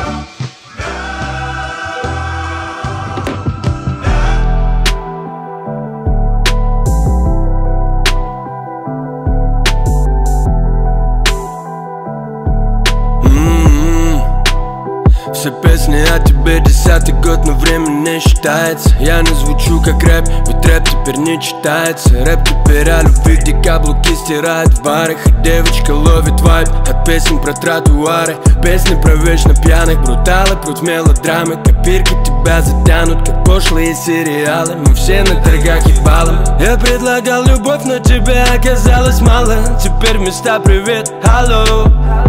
Все песни о тебе, 10-й год, но время не считается. Я не звучу как рэп, ведь рэп теперь не читается. Рэп теперь о любви, где каблуки стирают в барах, и девочка ловит вайб от песен про тротуары. Песни про вечно пьяных, бруталы против мелодрамы. Копирки тебя затянут, как пошлые сериалы. Мы все на торгах ебалом. Я предлагал любовь, но тебе оказалось мало. Теперь вместо привет, алло.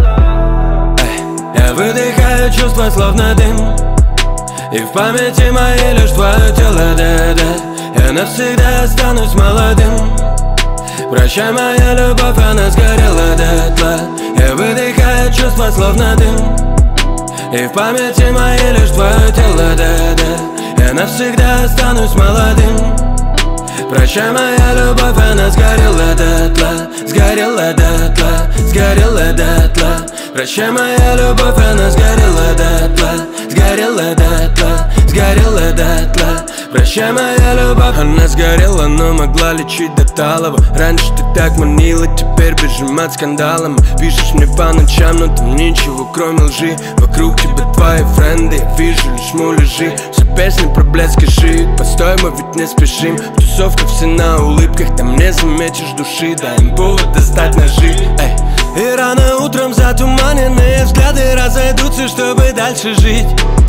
Я выдыхаю чувства, словно дым, и в памяти моей лишь твое тело, да-да. Я навсегда останусь молодым. Прощай, моя любовь, она сгорела дотла. Я выдыхаю чувства, словно дым, и в памяти моей лишь твое тело, да-да. Я навсегда останусь молодым. Прощай, моя любовь, она сгорела дотла. Сгорела дотла, сгорела дотла. Прощай, моя любовь, она сгорела дотла. Сгорела дотла, сгорела дотла. Прощай, моя любовь, она сгорела, но могла лечить до талого. Раньше ты так манила, теперь бежим от скандалом. Пишешь мне по ночам, но там ничего кроме лжи. Вокруг тебя твои френды, я вижу лишь муляжи. Все песни про блядь, скажи, постой, мы ведь не спешим. Тусовка все на улыбках, там не заметишь души. Дай им повод достать ножи, эй. И рано утром затуманенные взгляды разойдутся, чтобы дальше жить.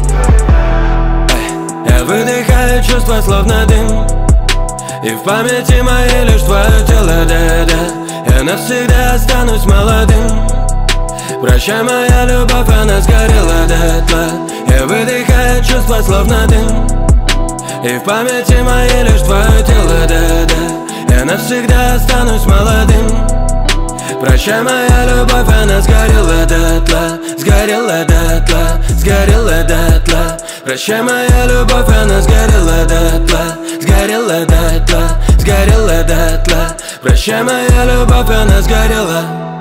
Я выдыхаю чувства, словно дым, и в памяти моей лишь твое тело, да-да. Я навсегда останусь молодым. Прощай, моя любовь, она сгорела дотла. Я выдыхаю чувства, словно дым, и в памяти моей лишь твое тело, да-да. Я навсегда останусь молодым. Прощай, моя любовь, она сгорела дотла. Сгорела дотла, сгорела дотла. Прощай, моя любовь, она сгорела дотла. Сгорела дотла, сгорела дотла. Прощай, моя любовь, она сгорела.